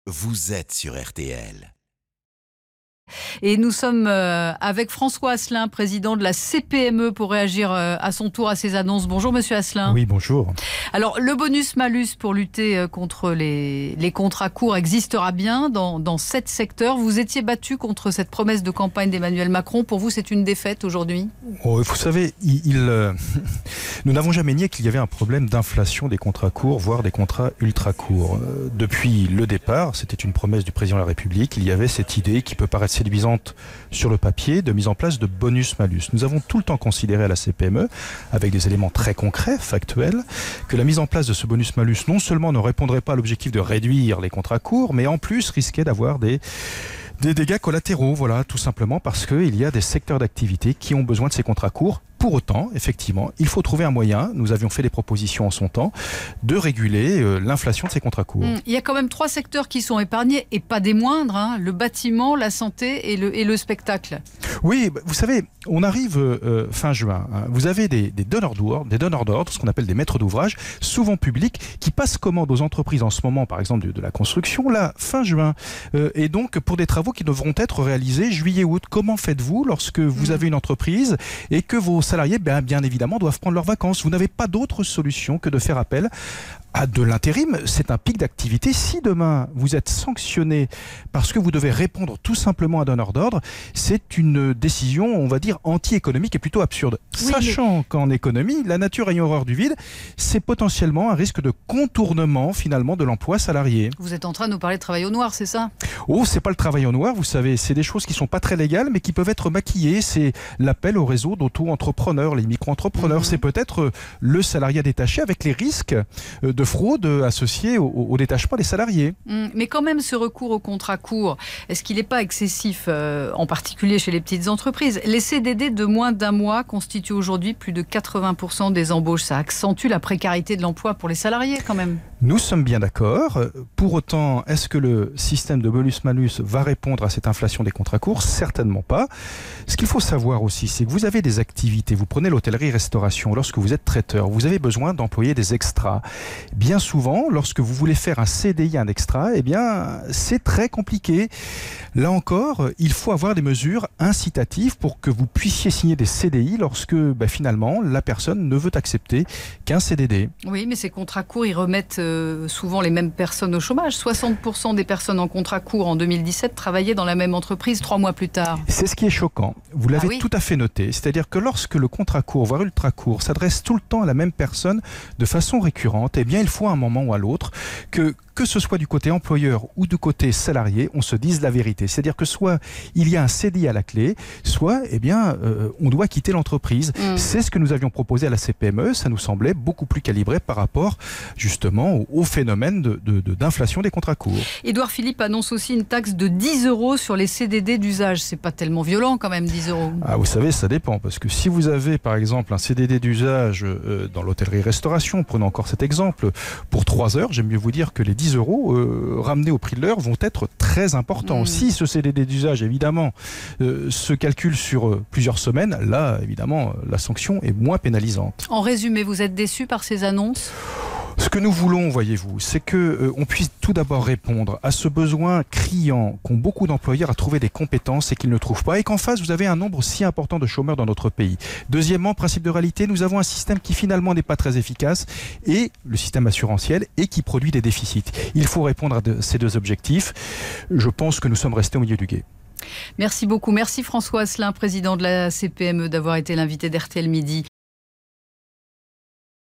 vous êtes sur RTL. Et nous sommes avec François Asselin, président de la CPME, pour réagir à son tour à ces annonces. Bonjour Monsieur Asselin. Oui, bonjour. Alors, le bonus-malus pour lutter contre les contrats courts existera bien dans 7 secteurs. Vous étiez battu contre cette promesse de campagne d'Emmanuel Macron. Pour vous, c'est une défaite aujourd'hui ? Vous savez, nous n'avons jamais nié qu'il y avait un problème d'inflation des contrats courts, voire des contrats ultra courts. Depuis le départ, c'était une promesse du président de la République, il y avait cette idée qui peut paraître séduisante sur le papier de mise en place de bonus-malus. Nous avons tout le temps considéré à la CPME, avec des éléments très concrets, factuels, que la mise en place de ce bonus-malus non seulement ne répondrait pas à l'objectif de réduire les contrats courts, mais en plus risquait d'avoir des dégâts collatéraux, voilà, tout simplement parce qu'il y a des secteurs d'activité qui ont besoin de ces contrats courts. Pour autant, effectivement, il faut trouver un moyen, nous avions fait des propositions en son temps, de réguler l'inflation de ces contrats courts. Il y a quand même 3 secteurs qui sont épargnés, et pas des moindres, hein, le bâtiment, la santé et le spectacle. Oui, vous savez, on arrive fin juin. Hein. Vous avez des donneurs d'ordre, ce qu'on appelle des maîtres d'ouvrage, souvent publics, qui passent commande aux entreprises en ce moment, par exemple de la construction, là, fin juin. Et donc, pour des travaux qui devront être réalisés juillet-août. Comment faites-vous lorsque vous avez une entreprise et que vos salariés, bien évidemment, doivent prendre leurs vacances? Vous n'avez pas d'autre solution que de faire appel à de l'intérim. C'est un pic d'activité. Si demain vous êtes sanctionné parce que vous devez répondre tout simplement à un donneur d'ordre, c'est une décision, on va dire, anti-économique et plutôt absurde. Oui, sachant qu'en économie, la nature ayant horreur du vide, c'est potentiellement un risque de contournement finalement de l'emploi salarié. Vous êtes en train de nous parler de travail au noir, c'est ça? Oh, c'est pas le travail au noir, vous savez, c'est des choses qui sont pas très légales mais qui peuvent être maquillées. C'est l'appel au réseau d'auto-entrepreneurs, les micro-entrepreneurs. C'est peut-être le salariat détaché avec les risques de fraude associée au détachement des salariés. Mais quand même, ce recours au contrat court, est-ce qu'il n'est pas excessif, en particulier chez les petites entreprises? Les CDD de moins d'un mois constituent aujourd'hui plus de 80% des embauches. Ça accentue la précarité de l'emploi pour les salariés quand même. Nous sommes bien d'accord. Pour autant, est-ce que le système de bonus-malus va répondre à cette inflation des contrats courts? Certainement pas. Ce qu'il faut savoir aussi, c'est que vous avez des activités. Vous prenez l'hôtellerie-restauration. Lorsque vous êtes traiteur, vous avez besoin d'employer des extras. Bien souvent, lorsque vous voulez faire un CDI, un extra, c'est très compliqué. Là encore, il faut avoir des mesures incitatives pour que vous puissiez signer des CDI lorsque, finalement, la personne ne veut accepter qu'un CDD. Oui, mais ces contrats courts, ils remettent souvent les mêmes personnes au chômage. 60% des personnes en contrat court en 2017 travaillaient dans la même entreprise 3 mois plus tard. C'est ce qui est choquant. Vous l'avez tout à fait noté. C'est-à-dire que lorsque le contrat court, voire ultra court, s'adresse tout le temps à la même personne de façon récurrente, il faut à un moment ou à l'autre que ce soit du côté employeur ou du côté salarié, on se dise la vérité. C'est-à-dire que soit il y a un CDI à la clé, soit on doit quitter l'entreprise. C'est ce que nous avions proposé à la CPME. Ça nous semblait beaucoup plus calibré par rapport justement au phénomène d'inflation des contrats courts. Édouard Philippe annonce aussi une taxe de 10 € sur les CDD d'usage. C'est pas tellement violent quand même, 10 €. Ah, vous savez, ça dépend. Parce que si vous avez par exemple un CDD d'usage dans l'hôtellerie-restauration, prenons encore cet exemple, pour 3 heures, j'aime mieux vous dire que les 10 € ramenés au prix de l'heure vont être très importants. Si ce CDD d'usage, évidemment, se calcule sur plusieurs semaines, là, évidemment, la sanction est moins pénalisante. En résumé, vous êtes déçu par ces annonces ? Ce que nous voulons, voyez-vous, c'est qu'on puisse tout d'abord répondre à ce besoin criant qu'ont beaucoup d'employeurs à trouver des compétences et qu'ils ne trouvent pas, et qu'en face, vous avez un nombre si important de chômeurs dans notre pays. Deuxièmement, principe de réalité, nous avons un système qui finalement n'est pas très efficace, et le système assurantiel, et qui produit des déficits. Il faut répondre à ces 2 objectifs. Je pense que nous sommes restés au milieu du gué. Merci beaucoup. Merci François Asselin, président de la CPME, d'avoir été l'invité d'RTL Midi.